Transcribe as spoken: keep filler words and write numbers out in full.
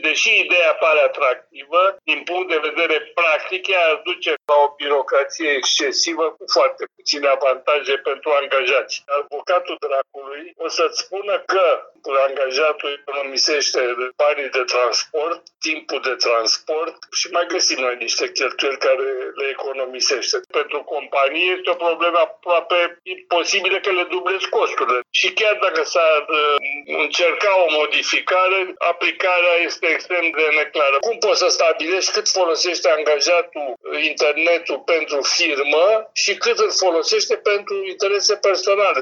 deși ideea pare atractivă, din punct de vedere practic, ea duce la o birocrație excesivă cu foarte puține avantaje pentru angajați. Avocatul dracului o să-ți spună că angajatul economisește banii de transport, timpul de transport și mai găsim noi niște cheltuieli care le economisește. Pentru companie este o problemă aproape imposibilă că le dublezi costurile. Și chiar dacă s-ar încerca o modificare, aplicarea este extrem de neclară. Cum poți să stabilești cât folosește angajatul internetul pentru firmă și cât îl folosește pentru interese personale?